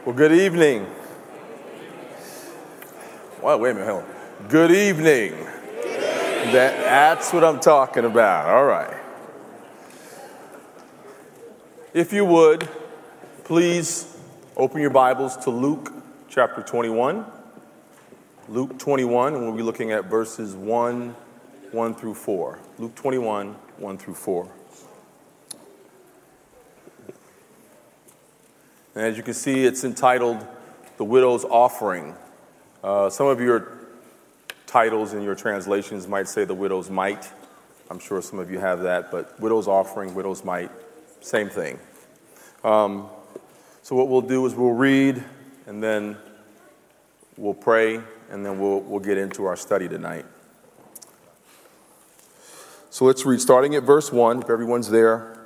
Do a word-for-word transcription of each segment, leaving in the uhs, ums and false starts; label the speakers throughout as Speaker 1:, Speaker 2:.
Speaker 1: Well, good evening. Well, wait a minute, hold on. Good evening. That, that's what I'm talking about. All right. If you would, please open your Bibles to Luke chapter twenty-one. Luke twenty-one, and we'll be looking at verses one, one through four. Luke twenty-one, one through four. And as you can see, it's entitled The Widow's Offering. Uh, some of your titles in your translations might say The Widow's Mite. I'm sure some of you have that, but Widow's Offering, Widow's Mite, same thing. Um, so what we'll do is we'll read, and then we'll pray, and then we'll, we'll get into our study tonight. So let's read, starting at verse one, if everyone's there.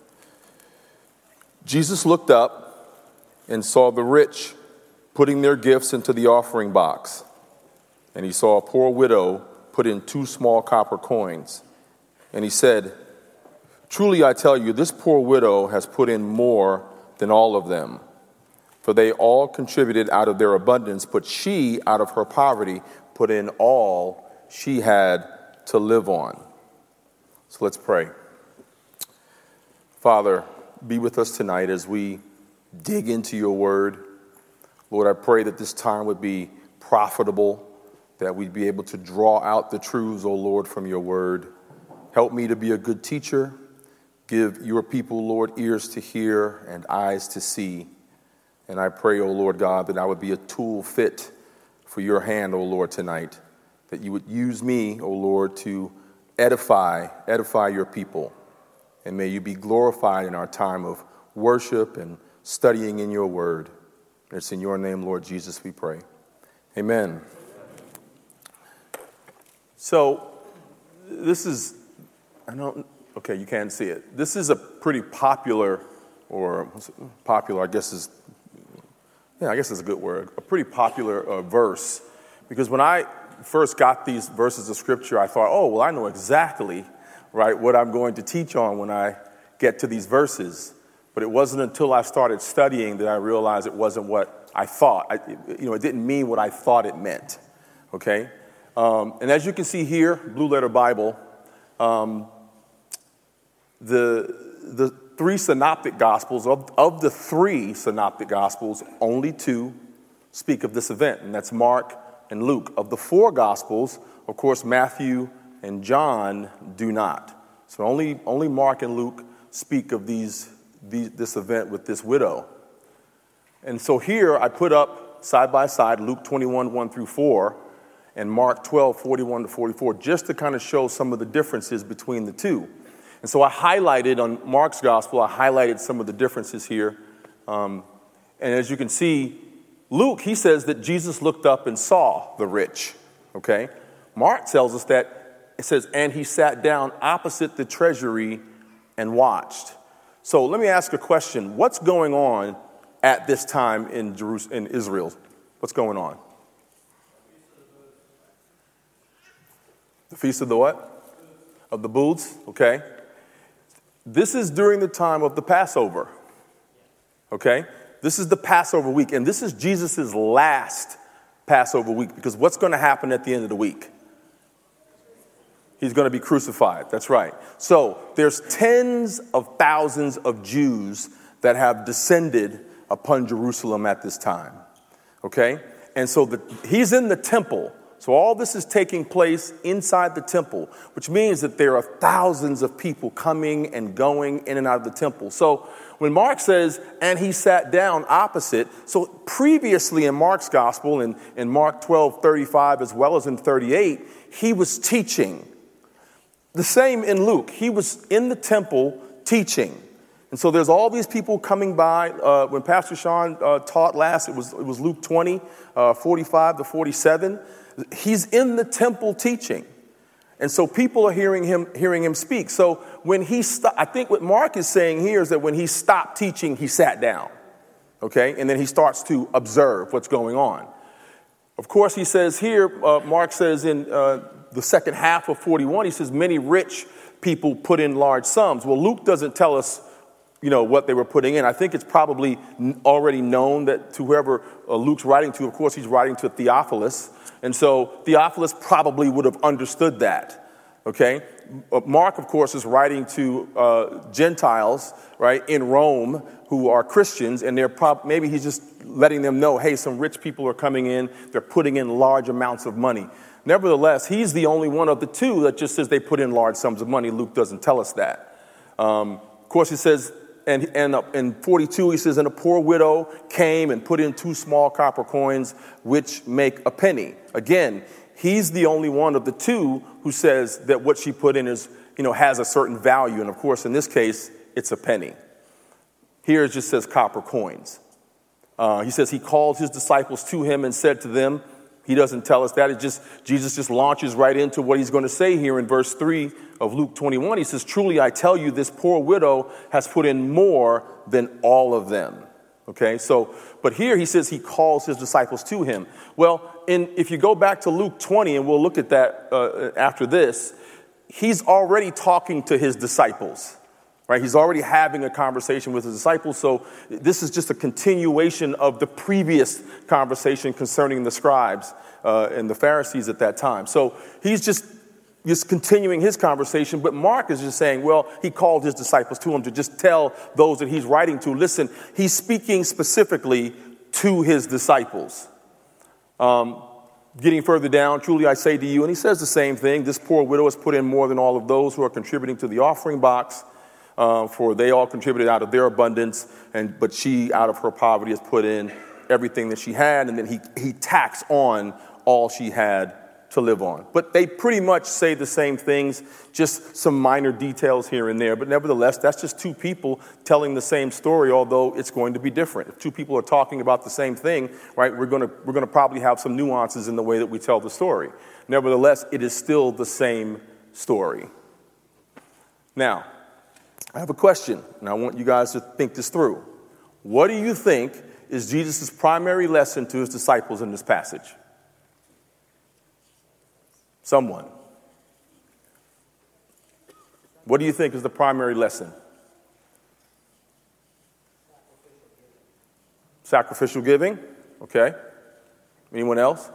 Speaker 1: Jesus looked up and saw the rich putting their gifts into the offering box. And he saw a poor widow put in two small copper coins. And he said, "Truly I tell you, this poor widow has put in more than all of them. For they all contributed out of their abundance, but she, out of her poverty, put in all she had to live on." So let's pray. Father, be with us tonight as we dig into your word. Lord, I pray that this time would be profitable, that we'd be able to draw out the truths, O Lord, from your word. Help me to be a good teacher. Give your people, Lord, ears to hear and eyes to see. And I pray, O Lord God, that I would be a tool fit for your hand, O Lord, tonight. That you would use me, O Lord, to edify, edify your people. And may you be glorified in our time of worship and studying in your word. It's in your name, Lord Jesus, we pray. Amen. So this is, I don't, okay, you can't see it. This is a pretty popular, or popular, I guess is, yeah, I guess is a good word, a pretty popular uh, verse. Because when I first got these verses of scripture, I thought, oh, well, I know exactly, right, what I'm going to teach on when I get to these verses. But it wasn't until I started studying that I realized it wasn't what I thought. I, you know, it didn't mean what I thought it meant, okay? Um, and as you can see here, Blue Letter Bible, um, the the three synoptic gospels, of, of the three synoptic gospels, only two speak of this event, and that's Mark and Luke. Of the four gospels, of course, Matthew and John do not. So only, only Mark and Luke speak of these The, this event with this widow. And so here I put up side by side Luke twenty-one, one through four, and Mark twelve, forty-one to forty-four, just to kind of show some of the differences between the two. And so I highlighted on Mark's gospel, I highlighted some of the differences here. Um, and as you can see, Luke, he says that Jesus looked up and saw the rich, okay? Mark tells us that, it says, and he sat down opposite the treasury and watched. So let me ask a question. What's going on at this time in Jerusalem, in Israel? What's going on? The Feast of the what? Of the Booths, okay. This is during the time of the Passover, okay. This is the Passover week, and this is Jesus' last Passover week, because what's going to happen at the end of the week? He's going to be crucified. That's right. So there's tens of thousands of Jews that have descended upon Jerusalem at this time. Okay? And so the, he's in the temple. So all this is taking place inside the temple, which means that there are thousands of people coming and going in and out of the temple. So when Mark says, and he sat down opposite, so previously in Mark's gospel, in, in Mark twelve, thirty-five, as well as in thirty-eight, he was teaching. The same in Luke. He was in the temple teaching. And so there's all these people coming by. Uh, when Pastor Sean uh, taught last, it was it was Luke twenty, uh, forty-five to forty-seven. He's in the temple teaching. And so people are hearing him hearing him speak. So when he st- I think what Mark is saying here is that when he stopped teaching, he sat down. Okay? And then he starts to observe what's going on. Of course, he says here, uh, Mark says in uh, the second half of forty-one, he says, many rich people put in large sums. Well, Luke doesn't tell us you know, what they were putting in. I think it's probably already known that to whoever uh, Luke's writing to, of course, he's writing to Theophilus. And so Theophilus probably would have understood that, okay? Mark, of course, is writing to uh, Gentiles, right, in Rome who are Christians, and they're prob- maybe he's just letting them know, hey, some rich people are coming in. They're putting in large amounts of money. Nevertheless, he's the only one of the two that just says they put in large sums of money. Luke doesn't tell us that. Um, of course, he says, and, and uh, in forty-two, he says, and a poor widow came and put in two small copper coins, which make a penny. Again, he's the only one of the two who says that what she put in is, you know, has a certain value. And of course, in this case, it's a penny. Here it just says copper coins. Uh, he says he called his disciples to him and said to them, he doesn't tell us that. It just, Jesus just launches right into what he's going to say here in verse three of Luke twenty-one. He says, truly, I tell you, this poor widow has put in more than all of them. Okay, so, but here he says he calls his disciples to him. Well, in, if you go back to Luke twenty, and we'll look at that uh, after this, he's already talking to his disciples. Right, he's already having a conversation with his disciples, so this is just a continuation of the previous conversation concerning the scribes uh, and the Pharisees at that time. So he's just, just continuing his conversation, but Mark is just saying, well, he called his disciples to him to just tell those that he's writing to, listen, he's speaking specifically to his disciples. Um, getting further down, truly I say to you, and he says the same thing, this poor widow has put in more than all of those who are contributing to the offering box. Uh, for they all contributed out of their abundance, and but she, out of her poverty, has put in everything that she had, and then he he tacks on all she had to live on. But they pretty much say the same things, just some minor details here and there. But nevertheless, that's just two people telling the same story, although it's going to be different. If two people are talking about the same thing, right, we're going to we're going to probably have some nuances in the way that we tell the story. Nevertheless, it is still the same story. Now, I have a question, and I want you guys to think this through. What do you think is Jesus' primary lesson to his disciples in this passage? Someone. What do you think is the primary lesson? Sacrificial giving. Okay. Anyone else?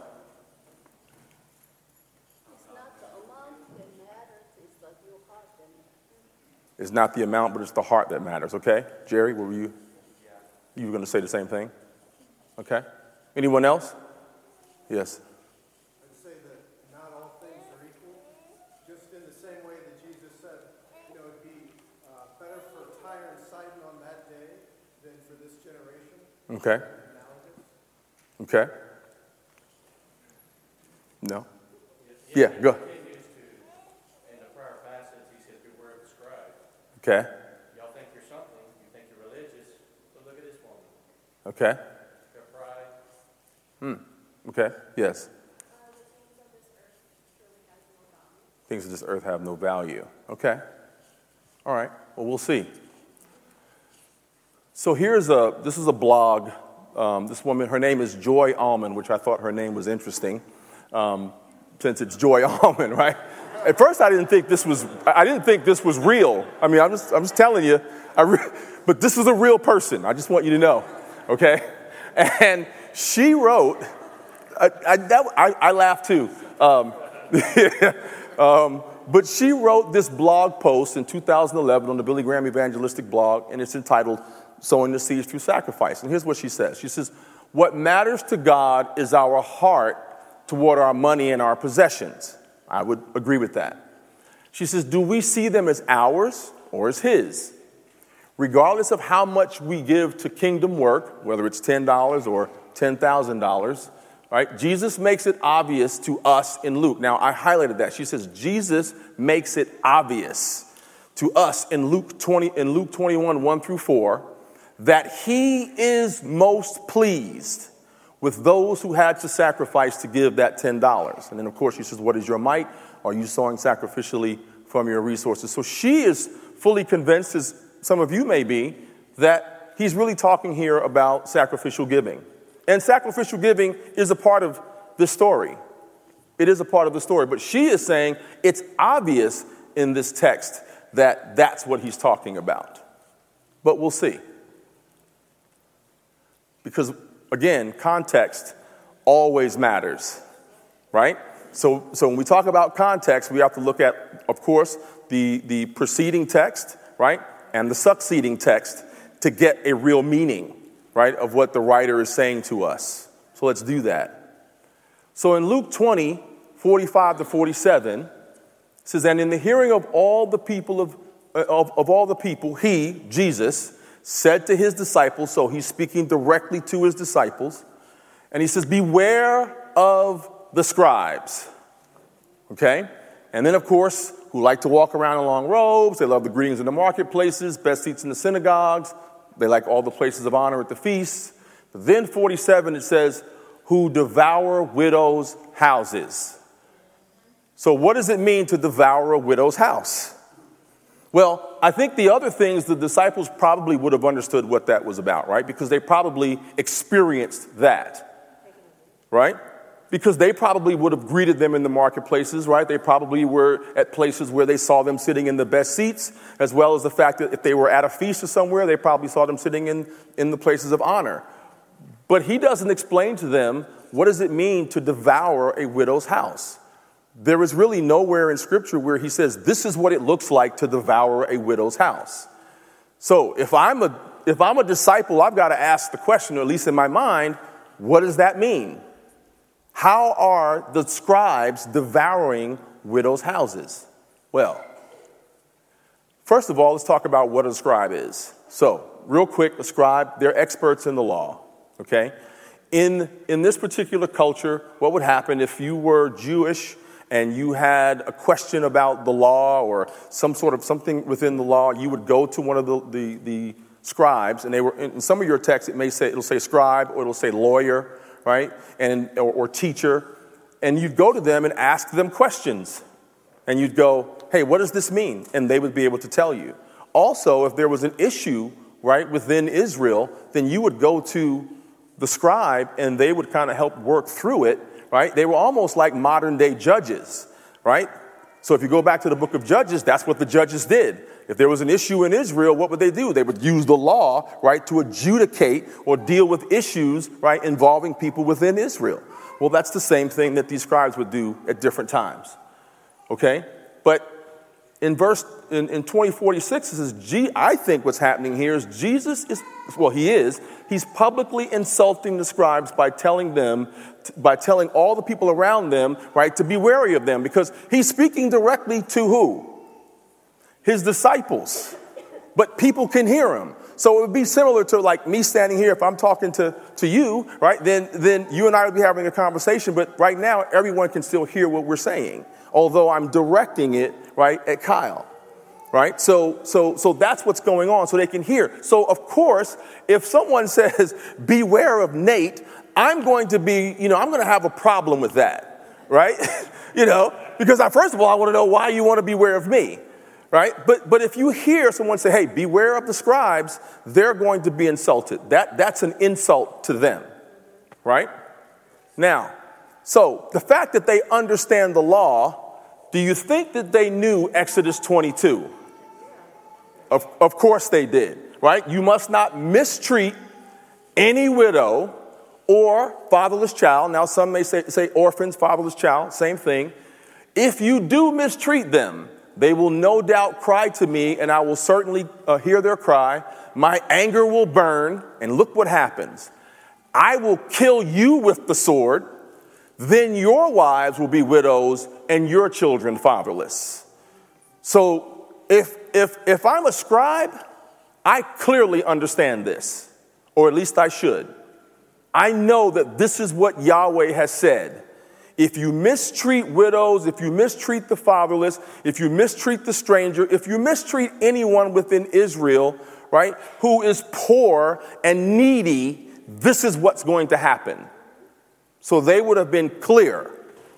Speaker 1: It's not the amount, but it's the heart that matters, okay? Jerry, what were you? You were going to say the same thing? Okay. Anyone else? Yes.
Speaker 2: I'd say that not all things are equal. Just in the same way that Jesus said, you know, it'd be uh, better for Tyre and Sidon on that day than for this generation.
Speaker 1: Okay. Okay. No? Yeah, go. Okay.
Speaker 3: Y'all think you're something. You think you're religious. But look at this woman.
Speaker 1: Okay.
Speaker 3: Her pride.
Speaker 1: Hmm. Okay. Yes. Uh, the things of this earth have no value. Okay. All right. Well, we'll see. So here's a, this is a blog. Um, this woman, her name is Joy Allman, which I thought her name was interesting, um, since it's Joy Allman, right? At first, I didn't think this was. I didn't think this was real. I mean, I'm just. I'm just telling you. I re- but this is a real person. I just want you to know, okay? And she wrote. I, I, that, I, I laughed too. Um, um, but she wrote this blog post in two thousand eleven on the Billy Graham Evangelistic blog, and it's entitled "Sowing the Seeds Through Sacrifice." And here's what she says. She says, "What matters to God is our heart toward our money and our possessions." I would agree with that. She says, do we see them as ours or as his? Regardless of how much we give to kingdom work, whether it's ten dollars or ten thousand dollars, right? Jesus makes it obvious to us in Luke. Now, I highlighted that. She says, Jesus makes it obvious to us in Luke twenty, in Luke twenty-one, one through four, that he is most pleased with those who had to sacrifice to give that ten dollars. And then, of course, she says, what is your might? Are you sowing sacrificially from your resources? So she is fully convinced, as some of you may be, that he's really talking here about sacrificial giving. And sacrificial giving is a part of this story. It is a part of the story. But she is saying it's obvious in this text that that's what he's talking about. But we'll see. Because, again, context always matters, right? So, so when we talk about context, we have to look at, of course, the, the preceding text, right, and the succeeding text to get a real meaning, right, of what the writer is saying to us. So let's do that. So in Luke twenty, forty-five to forty-seven, it says, and in the hearing of all the people of, of, of all the people, he, Jesus, said to his disciples, so he's speaking directly to his disciples, and he says, beware of the scribes, okay? And then, of course, who like to walk around in long robes, they love the greetings in the marketplaces, best seats in the synagogues, they like all the places of honor at the feasts. But then forty-seven, it says, who devour widows' houses. So what does it mean to devour a widow's house? Well, I think the other things, the disciples probably would have understood what that was about, right? Because they probably experienced that, right? Because they probably would have greeted them in the marketplaces, right? They probably were at places where they saw them sitting in the best seats, as well as the fact that if they were at a feast or somewhere, they probably saw them sitting in, in the places of honor. But he doesn't explain to them, what does it mean to devour a widow's house? There is really nowhere in Scripture where he says, this is what it looks like to devour a widow's house. So if I'm a, if I'm a disciple, I've got to ask the question, or at least in my mind, what does that mean? How are the scribes devouring widows' houses? Well, first of all, let's talk about what a scribe is. So, real quick, a scribe, they're experts in the law, okay? In, in this particular culture, what would happen if you were Jewish and you had a question about the law or some sort of something within the law, you would go to one of the, the, the scribes, and they were, in some of your texts, it may say, it'll say scribe or it'll say lawyer, right, and or, or teacher, and you'd go to them and ask them questions, and you'd go, hey, what does this mean? And they would be able to tell you. Also, if there was an issue, right, within Israel, then you would go to the scribe, and they would kind of help work through it, right? They were almost like modern-day judges, right? So if you go back to the book of Judges, that's what the judges did. If there was an issue in Israel, what would they do? They would use the law, right, to adjudicate or deal with issues, right, involving people within Israel. Well, that's the same thing that these scribes would do at different times, okay? But in verse, in, in twenty forty-six, it says, G, I think what's happening here is Jesus is, well, he is, he's publicly insulting the scribes by telling them, by telling all the people around them, right, to be wary of them, because he's speaking directly to who? His disciples, but people can hear him. So it would be similar to like me standing here. If I'm talking to, to you, right, then, then you and I would be having a conversation. But right now, everyone can still hear what we're saying, although I'm directing it, right, at Kyle, right? So, so, so that's what's going on, so they can hear. So, of course, if someone says, beware of Nate, I'm going to be, you know, I'm going to have a problem with that, right? you know, because I, first of all, I want to know why you want to beware of me. Right? But but if you hear someone say, hey, beware of the scribes, they're going to be insulted. That That's an insult to them. Right? Now, so the fact that they understand the law, do you think that they knew Exodus twenty-two? Of, of course they did. Right? You must not mistreat any widow or fatherless child. Now, some may say, say orphans, fatherless child, same thing. If you do mistreat them, they will no doubt cry to me, and I will certainly uh, hear their cry. My anger will burn, and look what happens. I will kill you with the sword. Then your wives will be widows, and your children fatherless. So if if if I'm a scribe, I clearly understand this, or at least I should. I know that this is what Yahweh has said. If you mistreat widows, if you mistreat the fatherless, if you mistreat the stranger, if you mistreat anyone within Israel, right, who is poor and needy, this is what's going to happen. So they would have been clear.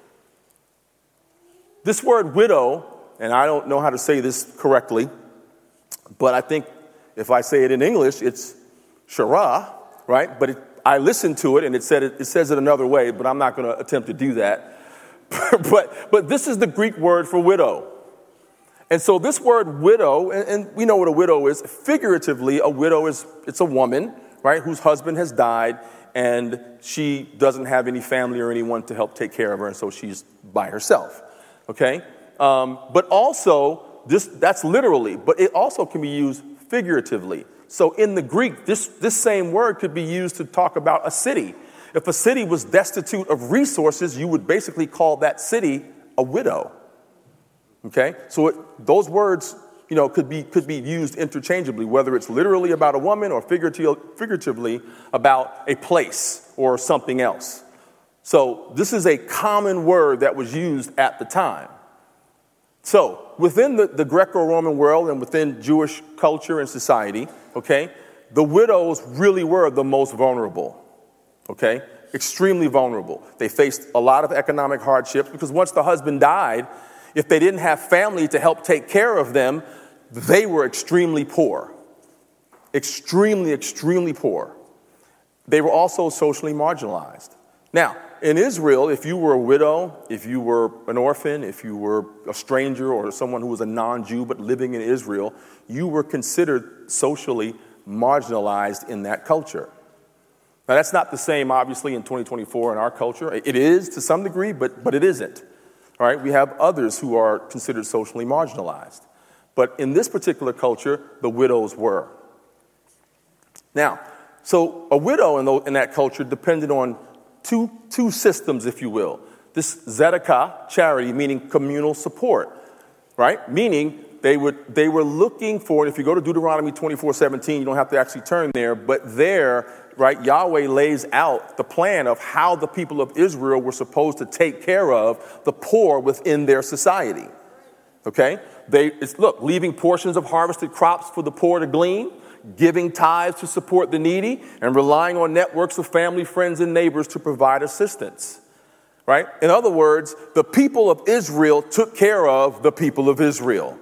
Speaker 1: This word widow, and I don't know how to say this correctly, but I think if I say it in English, it's shara, right? But it I listened to it, and it said it, it says it another way, but I'm not going to attempt to do that. but but this is the Greek word for widow. And so this word widow, and, and we know what a widow is. Figuratively, a widow is, it's a woman, right, whose husband has died, and she doesn't have any family or anyone to help take care of her, and so she's by herself, okay? Um, but also, this that's literally, but it also can be used figuratively. So in the Greek, this, this same word could be used to talk about a city. If a city was destitute of resources, you would basically call that city a widow. Okay? So it, those words, you know, could be could be used interchangeably, whether it's literally about a woman or figurative, figuratively about a place or something else. So this is a common word that was used at the time. So within the, the Greco-Roman world and within Jewish culture and society, okay, the widows really were the most vulnerable, okay, extremely vulnerable. They faced a lot of economic hardships because once the husband died, if they didn't have family to help take care of them, they were extremely poor, extremely, extremely poor. They were also socially marginalized. Now, in Israel, if you were a widow, if you were an orphan, if you were a stranger or someone who was a non-Jew but living in Israel, you were considered socially marginalized in that culture. Now, that's not the same, obviously, in twenty twenty-four in our culture. It is to some degree, but, but it isn't. All right? We have others who are considered socially marginalized. But in this particular culture, the widows were. Now, so a widow in, the, in that culture depended on Two, two systems, if you will. This tzedakah, charity, meaning communal support, right? Meaning they would they were looking for, and if you go to Deuteronomy twenty-four seventeen, you don't have to actually turn there, but there, right, Yahweh lays out the plan of how the people of Israel were supposed to take care of the poor within their society. Okay? They it's, look, leaving portions of harvested crops for the poor to glean, giving tithes to support the needy, and relying on networks of family, friends, and neighbors to provide assistance, right? In other words, the people of Israel took care of the people of Israel.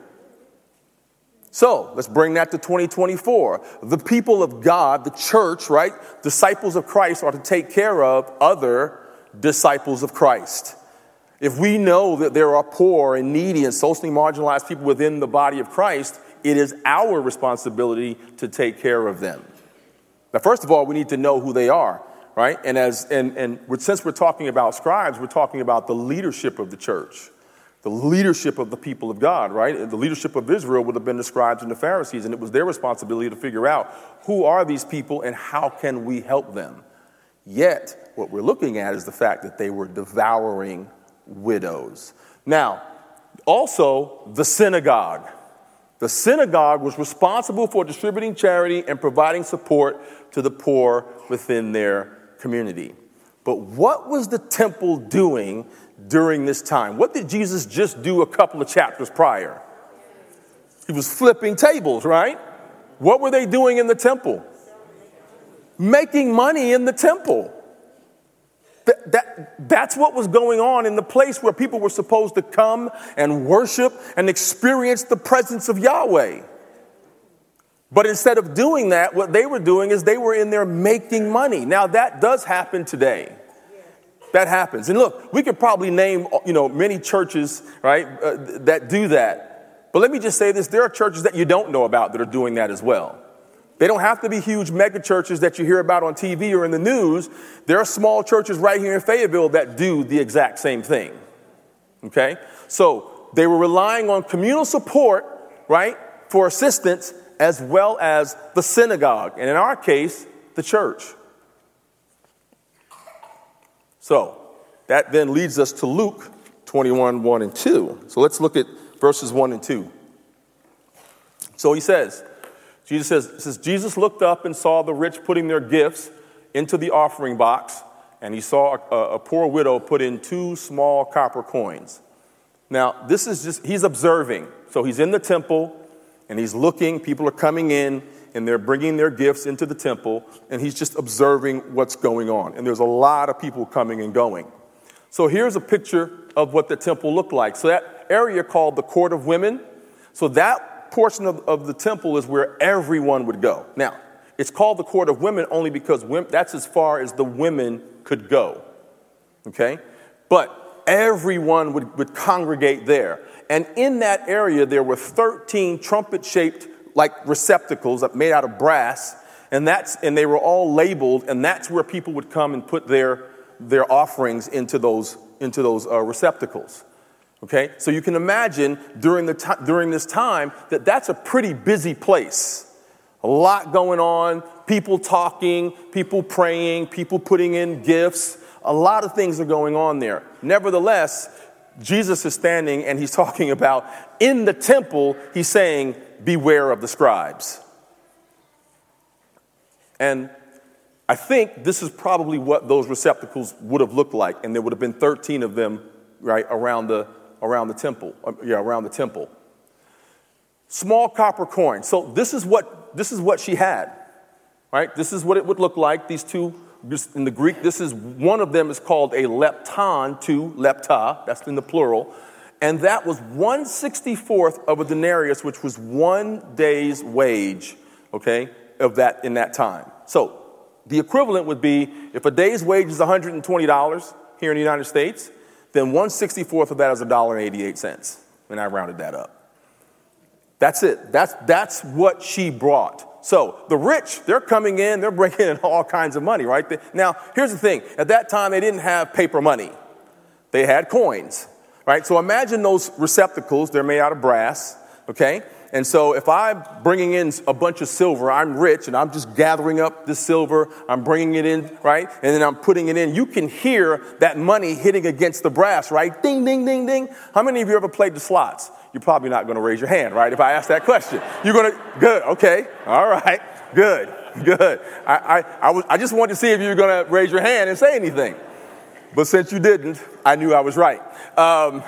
Speaker 1: So let's bring that to twenty twenty-four. The people of God, the church, right? Disciples of Christ are to take care of other disciples of Christ. If we know that there are poor and needy and socially marginalized people within the body of Christ, it is our responsibility to take care of them. Now, first of all, we need to know who they are, right? And as and, and since we're talking about scribes, we're talking about the leadership of the church, the leadership of the people of God, right? The leadership of Israel would have been the scribes and the Pharisees, and it was their responsibility to figure out who are these people and how can we help them. Yet, what we're looking at is the fact that they were devouring widows. Now, also the synagogue. The synagogue was responsible for distributing charity and providing support to the poor within their community. But what was the temple doing during this time? What did Jesus just do a couple of chapters prior? He was flipping tables, right? What were they doing in the temple? Making money in the temple. That, that, that's what was going on in the place where people were supposed to come and worship and experience the presence of Yahweh. But instead of doing that, what they were doing is they were in there making money. Now, that does happen today. That happens. And look, we could probably name, you know, many churches, right, uh, that do that. But let me just say this. There are churches that you don't know about that are doing that as well. They don't have to be huge mega churches that you hear about on T V or in the news. There are small churches right here in Fayetteville that do the exact same thing. Okay? So they were relying on communal support, right, for assistance, as well as the synagogue. And in our case, the church. So that then leads us to Luke twenty-one, one and two. So let's look at verses one and two. So he says, Jesus says, says, Jesus looked up and saw the rich putting their gifts into the offering box, and he saw a, a poor widow put in two small copper coins. Now, this is just, he's observing. So he's in the temple, and he's looking. People are coming in, and they're bringing their gifts into the temple, and he's just observing what's going on. And there's a lot of people coming and going. So here's a picture of what the temple looked like. So that area called the Court of Women, so that portion of, of the temple is where everyone would go. Now, it's called the Court of Women only because women, that's as far as the women could go. Okay? But everyone would, would congregate there. And in that area, there were thirteen trumpet-shaped like receptacles made out of brass, and that's and they were all labeled, and that's where people would come and put their their offerings into those into those uh, receptacles. Okay, so you can imagine during the t- during this time that that's a pretty busy place. A lot going on, people talking, people praying, people putting in gifts. A lot of things are going on there. Nevertheless, Jesus is standing and he's talking about in the temple, he's saying, beware of the scribes. And I think this is probably what those receptacles would have looked like. And there would have been thirteen of them, right, around the around the temple. Yeah, around the temple. Small copper coins. So this is what this is what she had, right? This is what it would look like. These two, in the Greek, this is one of them is called a lepton, two lepta. That's in the plural, and that was one sixty-fourth of a denarius, which was one day's wage. Okay, of that in that time. So the equivalent would be if a day's wage is one hundred twenty dollars here in the United States, then one sixty-fourth of that is one dollar and eighty-eight cents, and I rounded that up. That's it. That's, that's what she brought. So the rich, they're coming in, they're bringing in all kinds of money, right? Now, here's the thing. At that time, they didn't have paper money. They had coins, right? So imagine those receptacles. They're made out of brass, okay? And so if I'm bringing in a bunch of silver, I'm rich, and I'm just gathering up this silver. I'm bringing it in, right? And then I'm putting it in. You can hear that money hitting against the brass, right? Ding, ding, ding, ding. How many of you ever played the slots? You're probably not going to raise your hand, right? If I ask that question, you're going to, good, okay, all right, good, good. I, I, I, was, I just wanted to see if you were going to raise your hand and say anything. But since you didn't, I knew I was right. Um,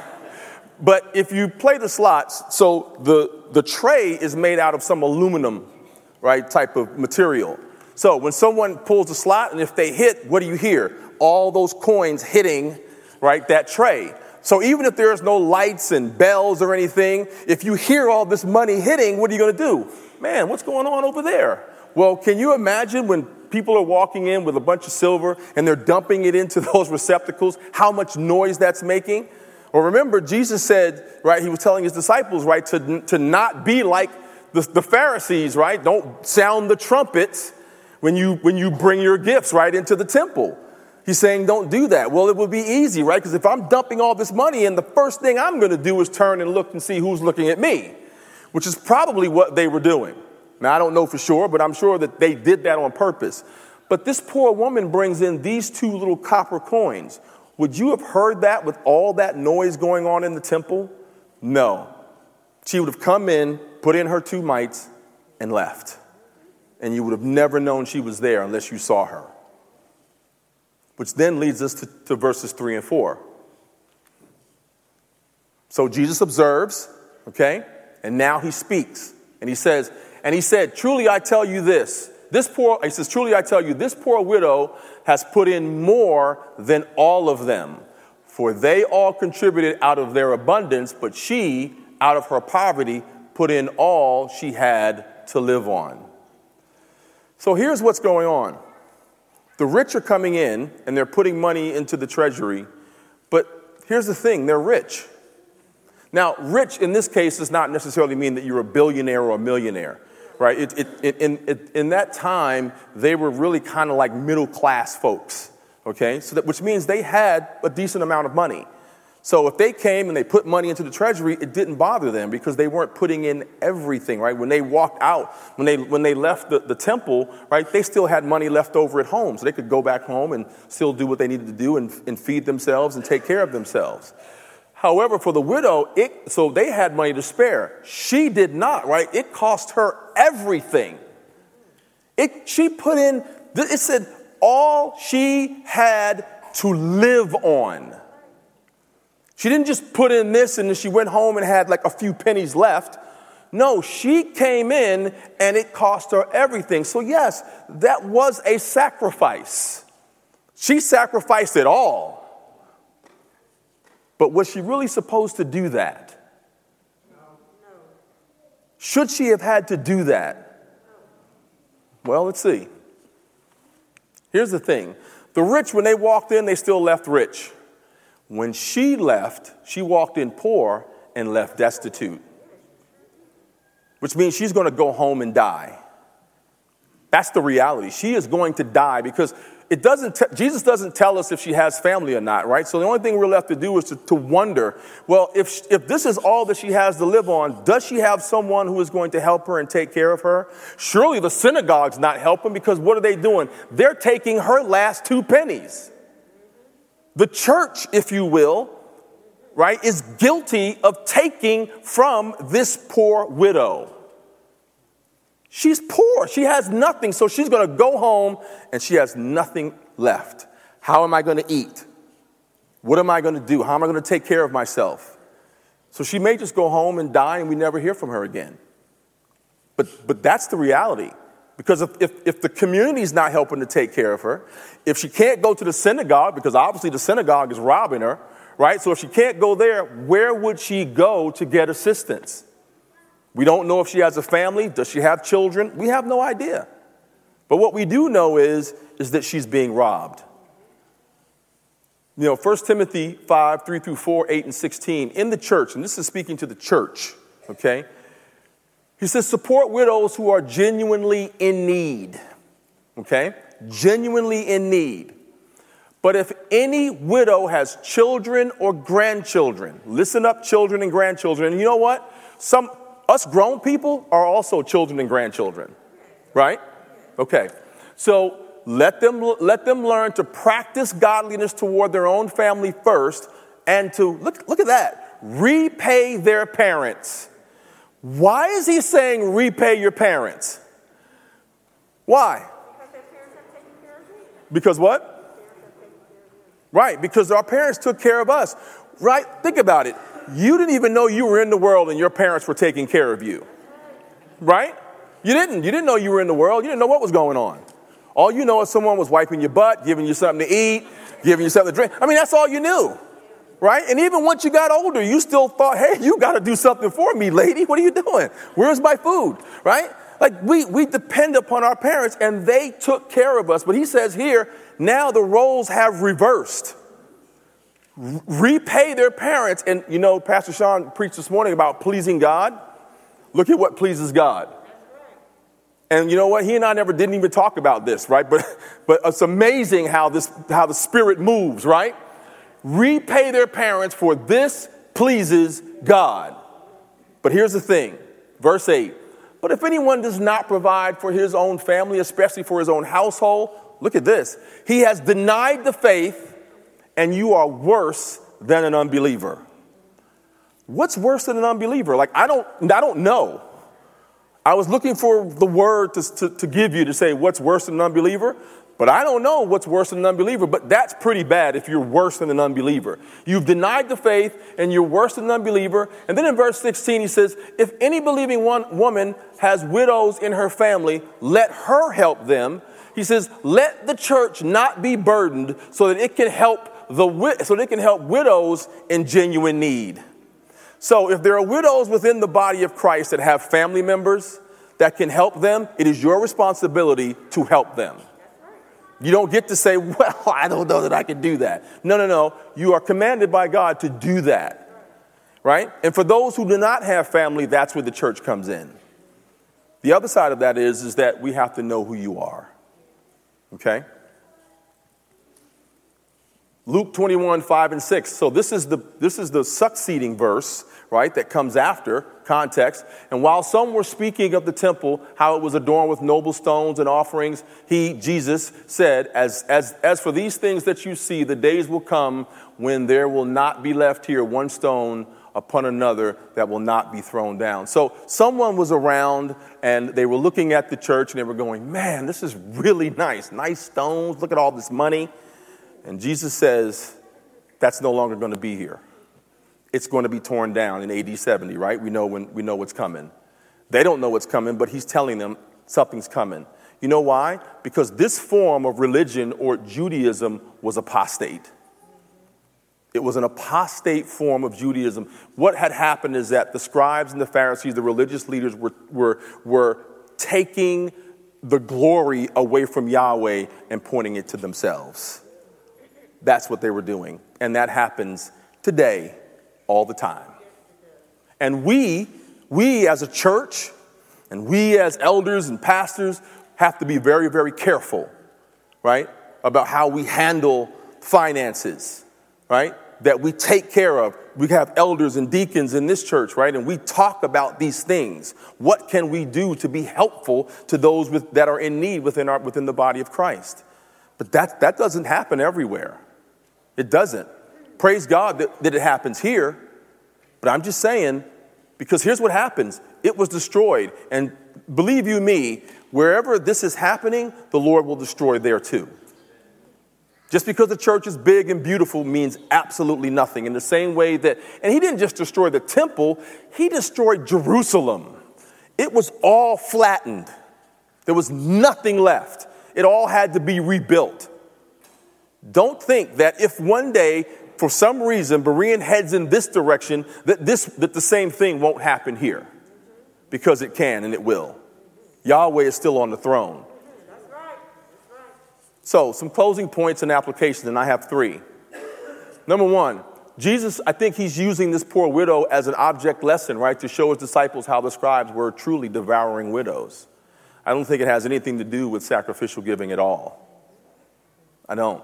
Speaker 1: but if you play the slots, so the, the tray is made out of some aluminum, right, type of material. So when someone pulls the slot and if they hit, what do you hear? All those coins hitting, right, that tray. So even if there's no lights and bells or anything, if you hear all this money hitting, what are you going to do? Man, what's going on over there? Well, can you imagine when people are walking in with a bunch of silver and they're dumping it into those receptacles, how much noise that's making? Well, remember, Jesus said, right, he was telling his disciples, right, to, to not be like the, the Pharisees, right? Don't sound the trumpets when you, when you bring your gifts, right, into the temple. He's saying don't do that. Well, it would be easy, right? Because if I'm dumping all this money in, the first thing I'm going to do is turn and look and see who's looking at me, which is probably what they were doing. Now, I don't know for sure, but I'm sure that they did that on purpose. But this poor woman brings in these two little copper coins. Would you have heard that with all that noise going on in the temple? No. She would have come in, put in her two mites, and left. And you would have never known she was there unless you saw her. Which then leads us to, to verses three and four. So Jesus observes, okay, and now he speaks. And he says, and he said, truly I tell you this, this poor, he says, truly I tell you, this poor widow has put in more than all of them. For they all contributed out of their abundance, but she, out of her poverty, put in all she had to live on. So here's what's going on. The rich are coming in, and they're putting money into the treasury. But here's the thing, they're rich. Now, rich in this case does not necessarily mean that you're a billionaire or a millionaire, right? It, it, it, in, it, in that time, they were really kind of like middle-class folks, okay? So that, which means they had a decent amount of money. So if they came and they put money into the treasury, it didn't bother them because they weren't putting in everything, right? When they walked out, when they when they left the, the temple, right, they still had money left over at home. So they could go back home and still do what they needed to do and, and feed themselves and take care of themselves. However, for the widow, it so they had money to spare. She did not, right? It cost her everything. It she put in, it said all she had to live on. She didn't just put in this and then she went home and had like a few pennies left. No, she came in and it cost her everything. So yes, that was a sacrifice. She sacrificed it all. But was she really supposed to do that? No. Should she have had to do that? Well, let's see. Here's the thing. The rich, when they walked in, they still left rich. When she left, she walked in poor and left destitute, which means she's going to go home and die. That's the reality. She is going to die because it doesn't. T- Jesus doesn't tell us if she has family or not, right? So the only thing we're left to do is to, to wonder, well, if if this is all that she has to live on, does she have someone who is going to help her and take care of her? Surely the synagogue's not helping, because what are they doing? They're taking her last two pennies. The church, if you will, right, is guilty of taking from this poor widow. She's poor. She has nothing. So she's going to go home and she has nothing left. How am I going to eat? What am I going to do? How am I going to take care of myself? So she may just go home and die and we never hear from her again. But but that's the reality. Because if, if, if the community's not helping to take care of her, if she can't go to the synagogue, because obviously the synagogue is robbing her, right? So if she can't go there, where would she go to get assistance? We don't know if she has a family. Does she have children? We have no idea. But what we do know is, is that she's being robbed. You know, First Timothy five, three through four, eight, and sixteen, in the church, and this is speaking to the church, okay? He says, support widows who are genuinely in need, okay? Genuinely in need. But if any widow has children or grandchildren, listen up, children and grandchildren, and you know what? Some... Us grown people are also children and grandchildren, right? Okay, so let them let them learn to practice godliness toward their own family first, and to, look, look at that, repay their parents. Why is he saying repay your parents? Why? Because what? Right, because our parents took care of us, right? Think about it. You didn't even know you were in the world and your parents were taking care of you, right? You didn't. You didn't know you were in the world. You didn't know what was going on. All you know is someone was wiping your butt, giving you something to eat, giving you something to drink. I mean, that's all you knew, right? And even once you got older, you still thought, hey, you got to do something for me, lady. What are you doing? Where's my food, right? Like we, we depend upon our parents and they took care of us. But he says here, now the roles have reversed. Repay their parents. And, you know, Pastor Sean preached this morning about pleasing God. Look at what pleases God. And you know what? He and I never didn't even talk about this, right? But but it's amazing how this how the Spirit moves, right? Repay their parents, for this pleases God. But here's the thing, verse eight. But if anyone does not provide for his own family, especially for his own household, look at this. He has denied the faith, and you are worse than an unbeliever. What's worse than an unbeliever? Like, I don't, I don't know. I was looking for the word to, to, to give you to say what's worse than an unbeliever, but I don't know what's worse than an unbeliever, but that's pretty bad if you're worse than an unbeliever. You've denied the faith, and you're worse than an unbeliever. And then in verse sixteen, he says, if any believing one woman has widows in her family, let her help them. He says, let the church not be burdened so that it can help the so they can help widows in genuine need. So if there are widows within the body of Christ that have family members that can help them, it is your responsibility to help them. You don't get to say, well, I don't know that I can do that. No, no, no. You are commanded by God to do that, right? And for those who do not have family, that's where the church comes in. The other side of that is, is that we have to know who you are, okay? Luke twenty-one, five and six. So this is the this is the succeeding verse, right, that comes after context. And while some were speaking of the temple, how it was adorned with noble stones and offerings, he, Jesus, said, as as as for these things that you see, the days will come when there will not be left here one stone upon another that will not be thrown down. So someone was around and they were looking at the church and they were going, man, this is really nice. Nice stones. Look at all this money. And Jesus says, that's no longer going to be here. It's going to be torn down in A D seventy, right? We know when we know what's coming. They don't know what's coming, but he's telling them something's coming. You know why? Because this form of religion or Judaism was apostate. It was an apostate form of Judaism. What had happened is that the scribes and the Pharisees, the religious leaders, were were were taking the glory away from Yahweh and pointing it to themselves. That's what they were doing. And that happens today all the time. And we, we as a church, and we as elders and pastors have to be very, very careful, right, about how we handle finances, right, that we take care of. We have elders and deacons in this church, right, and we talk about these things. What can we do to be helpful to those with, that are in need within our within the body of Christ? But that, that doesn't happen everywhere. It doesn't. Praise God that, that it happens here. But I'm just saying, because here's what happens. It was destroyed. And believe you me, wherever this is happening, the Lord will destroy there too. Just because the church is big and beautiful means absolutely nothing. In the same way that, and he didn't just destroy the temple, he destroyed Jerusalem. It was all flattened. There was nothing left. It all had to be rebuilt. Don't think that if one day, for some reason, Berean heads in this direction, that this that the same thing won't happen here. Because it can and it will. Yahweh is still on the throne.
Speaker 4: That's right. That's right.
Speaker 1: So, some closing points and applications, and I have three. Number one, Jesus, I think he's using this poor widow as an object lesson, right, to show his disciples how the scribes were truly devouring widows. I don't think it has anything to do with sacrificial giving at all. I don't.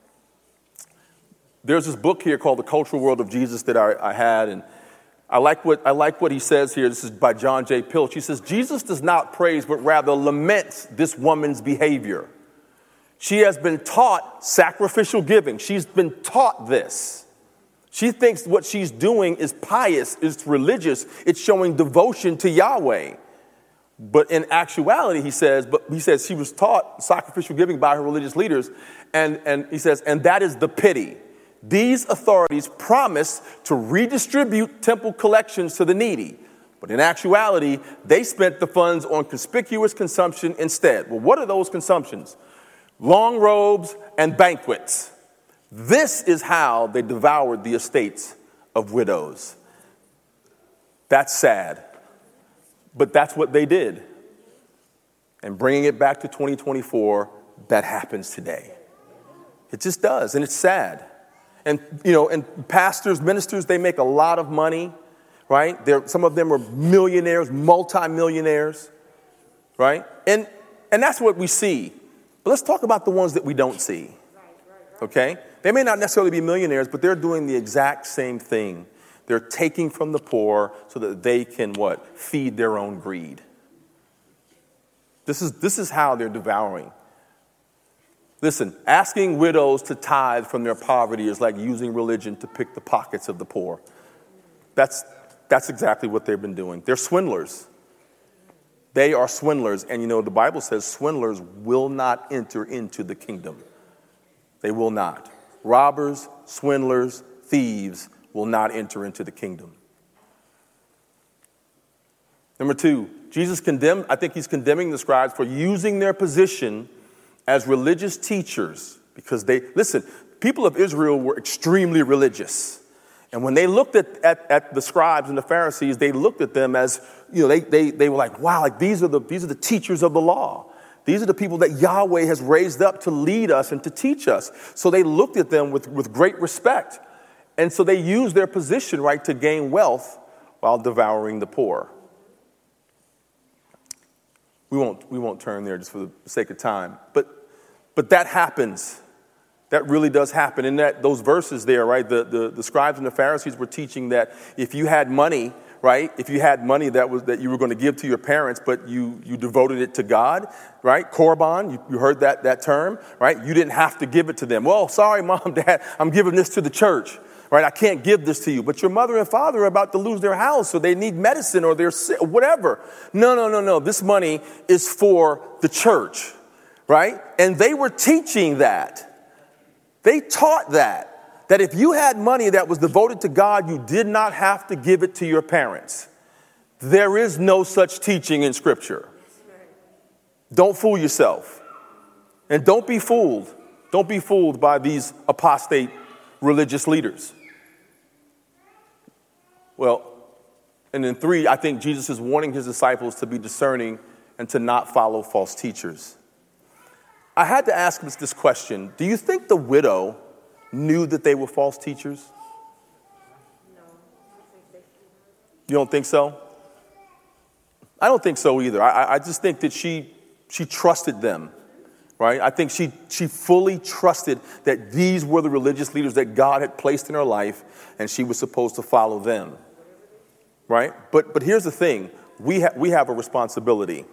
Speaker 1: There's this book here called The Cultural World of Jesus that I, I had, and I like what I like what he says here. This is by John J. Pilch. He says, Jesus does not praise, but rather laments this woman's behavior. She has been taught sacrificial giving. She's been taught this. She thinks what she's doing is pious, it's religious, it's showing devotion to Yahweh. But in actuality, he says, but he says she was taught sacrificial giving by her religious leaders. And, and he says, and that is the pity. These authorities promise to redistribute temple collections to the needy. But in actuality, they spent the funds on conspicuous consumption instead. Well, what are those consumptions? Long robes and banquets. This is how they devoured the estates of widows. That's sad. But that's what they did. And bringing it back to twenty twenty-four, that happens today. It just does, and it's sad. And, you know, and pastors, ministers, they make a lot of money, right? They're, some of them are millionaires, multimillionaires, right? And, and that's what we see. But let's talk about the ones that we don't see, okay? They may not necessarily be millionaires, but they're doing the exact same thing. They're taking from the poor so that they can, what? Feed their own greed. This is, this is how they're devouring. Listen, asking widows to tithe from their poverty is like using religion to pick the pockets of the poor. That's, that's exactly what they've been doing. They're swindlers. They are swindlers. And you know, the Bible says swindlers will not enter into the kingdom. They will not. Robbers, swindlers, thieves will not enter into the kingdom. Number two, Jesus condemned, I think he's condemning the scribes for using their position as religious teachers because they, listen, people of Israel were extremely religious. And when they looked at, at, at the scribes and the Pharisees, they looked at them as, you know, they, they, they were like, wow, like these are the, these are the teachers of the law. These are the people that Yahweh has raised up to lead us and to teach us. So they looked at them with, with great respect. And so they used their position, right, to gain wealth while devouring the poor. We won't, we won't turn there just for the sake of time. But, but that happens. That really does happen. In that, those verses there, right, the, the, the scribes and the Pharisees were teaching that if you had money, right, if you had money that was that you were going to give to your parents, but you, you devoted it to God, right, Korban, you, you heard that, that term, right, you didn't have to give it to them. Well, sorry, Mom, Dad, I'm giving this to the church. Right, I can't give this to you, but your mother and father are about to lose their house, so they need medicine or they're sick, whatever. No, no, no, no. This money is for the church, right? And they were teaching that. They taught that, that if you had money that was devoted to God, you did not have to give it to your parents. There is no such teaching in Scripture. Don't fool yourself. And don't be fooled. Don't be fooled by these apostate religious leaders. Well, and then three, I think Jesus is warning his disciples to be discerning and to not follow false teachers. I had to ask this question. Do you think the widow knew that they were false teachers? You don't think so? I don't think so either. I, I just think that she she trusted them, right? I think she she fully trusted that these were the religious leaders that God had placed in her life, and she was supposed to follow them, right? But but here's the thing: we ha- we have a responsibility.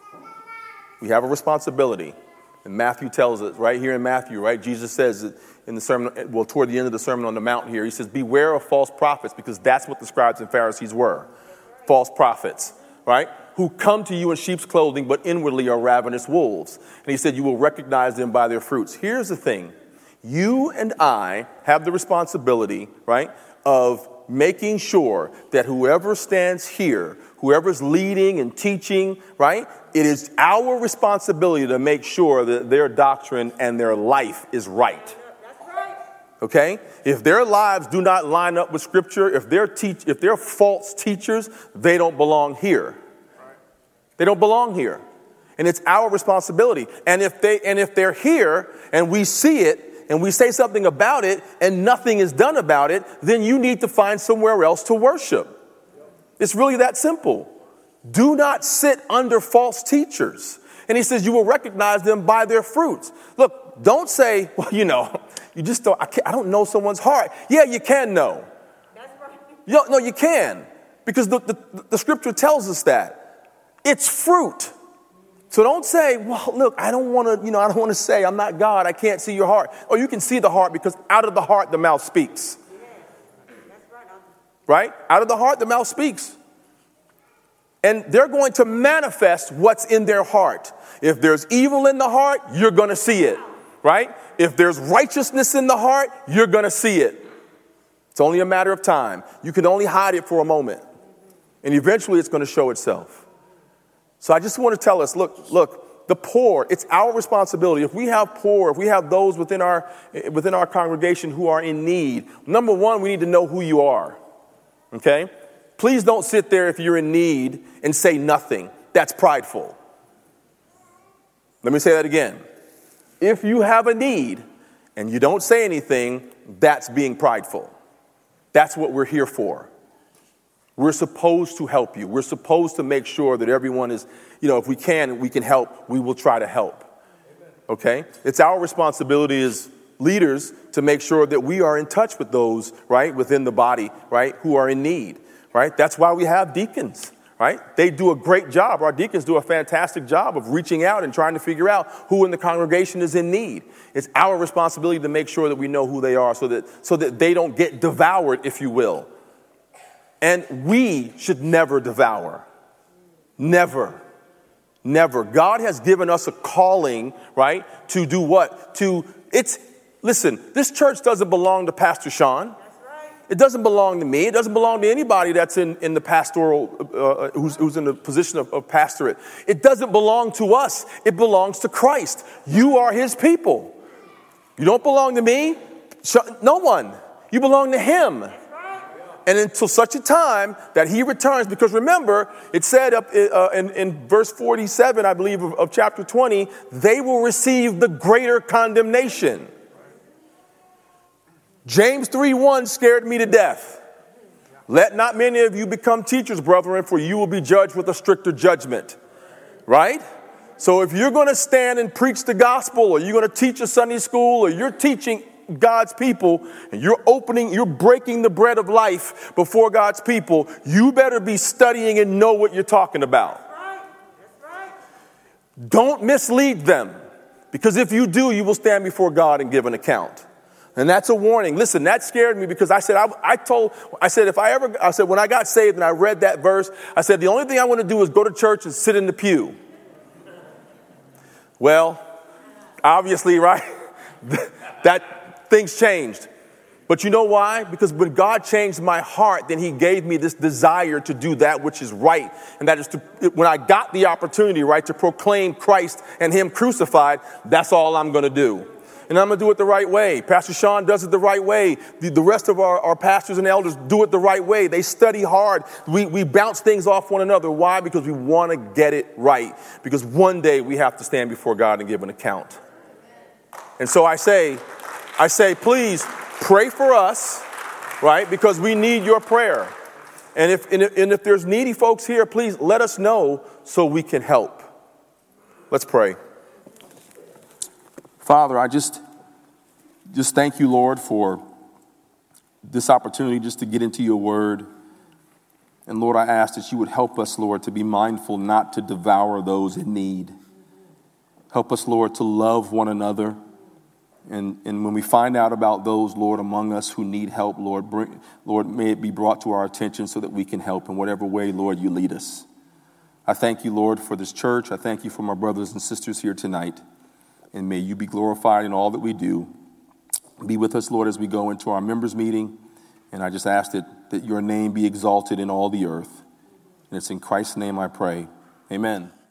Speaker 1: We have a responsibility, and Matthew tells us right here in Matthew, right? Jesus says in the sermon, well, toward the end of the Sermon on the Mount here, he says, "Beware of false prophets," because that's what the scribes and Pharisees were, false prophets, right? Who come to you in sheep's clothing, but inwardly are ravenous wolves. And he said, you will recognize them by their fruits. Here's the thing. You and I have the responsibility, right, of making sure that whoever stands here, whoever's leading and teaching, right, it is our responsibility to make sure that their doctrine and their life is right. Okay? If their lives do not line up with Scripture, if they're, teach, if they're false teachers, they don't belong here. They don't belong here. And it's our responsibility. And if they and if they're here and we see it and we say something about it and nothing is done about it, then you need to find somewhere else to worship. It's really that simple. Do not sit under false teachers. And he says you will recognize them by their fruits. Look, don't say, well, you know, you just don't, I, can't, I don't know someone's heart. Yeah, you can know.
Speaker 4: That's right.
Speaker 1: You don't, no, you can. Because the, the, the scripture tells us that. It's fruit. So don't say, well, look, I don't want to, you know, I don't want to say I'm not God. I can't see your heart. Or you can see the heart because out of the heart, the mouth speaks.
Speaker 4: Yeah. That's right.
Speaker 1: Right? Out of the heart, the mouth speaks. And they're going to manifest what's in their heart. If there's evil in the heart, you're going to see it. Right? If there's righteousness in the heart, you're going to see it. It's only a matter of time. You can only hide it for a moment. And eventually it's going to show itself. So I just want to tell us, look, look, the poor, it's our responsibility. If we have poor, if we have those within our within our congregation who are in need, number one, we need to know who you are. Okay? Please don't sit there if you're in need and say nothing. That's prideful. Let me say that again. If you have a need and you don't say anything, that's being prideful. That's what we're here for. We're supposed to help you. We're supposed to make sure that everyone is, you know, if we can, we can help, we will try to help. Okay? It's our responsibility as leaders to make sure that we are in touch with those, right, within the body, right, who are in need, right? That's why we have deacons, right? They do a great job. Our deacons do a fantastic job of reaching out and trying to figure out who in the congregation is in need. It's our responsibility to make sure that we know who they are so that so that they don't get devoured, if you will. And we should never devour. Never. Never. God has given us a calling, right, to do what? To, it's, listen, this church doesn't belong to Pastor Sean. It doesn't belong to me. It doesn't belong to anybody that's in, in the pastoral, uh, who's, who's in the position of, of pastorate. It doesn't belong to us. It belongs to Christ. You are his people. You don't belong to me. No one. You belong to him. And until such a time that he returns, because remember, it said up uh, in, in verse forty-seven, I believe, of, of chapter twenty, they will receive the greater condemnation. James three one scared me to death. Let not many of you become teachers, brethren, for you will be judged with a stricter judgment. Right? So if you're going to stand and preach the gospel, or you're going to teach a Sunday school, or you're teaching God's people, and you're opening, you're breaking the bread of life before God's people, you better be studying and know what you're talking about.
Speaker 4: That's right. That's right.
Speaker 1: Don't mislead them, because if you do, you will stand before God and give an account. And that's a warning. Listen, that scared me because I said, I, I told, I said, if I ever, I said, when I got saved and I read that verse, I said, the only thing I want to do is go to church and sit in the pew. Well, obviously, right? that things changed. But you know why? Because when God changed my heart, then he gave me this desire to do that which is right. And that is to, when I got the opportunity, right, to proclaim Christ and him crucified, that's all I'm going to do. And I'm going to do it the right way. Pastor Sean does it the right way. The, the rest of our, our pastors and elders do it the right way. They study hard. We, we bounce things off one another. Why? Because we want to get it right. Because one day we have to stand before God and give an account. And so I say, I say, please pray for us, right? Because we need your prayer. And if, and if, and if there's needy folks here, please let us know so we can help. Let's pray. Father, I just, just thank you, Lord, for this opportunity just to get into your word. And Lord, I ask that you would help us, Lord, to be mindful not to devour those in need. Help us, Lord, to love one another. And, and when we find out about those, Lord, among us who need help, Lord, bring, Lord, may it be brought to our attention so that we can help in whatever way, Lord, you lead us. I thank you, Lord, for this church. I thank you for my brothers and sisters here tonight. And may you be glorified in all that we do. Be with us, Lord, as we go into our members' meeting. And I just ask that, that your name be exalted in all the earth. And it's in Christ's name I pray. Amen.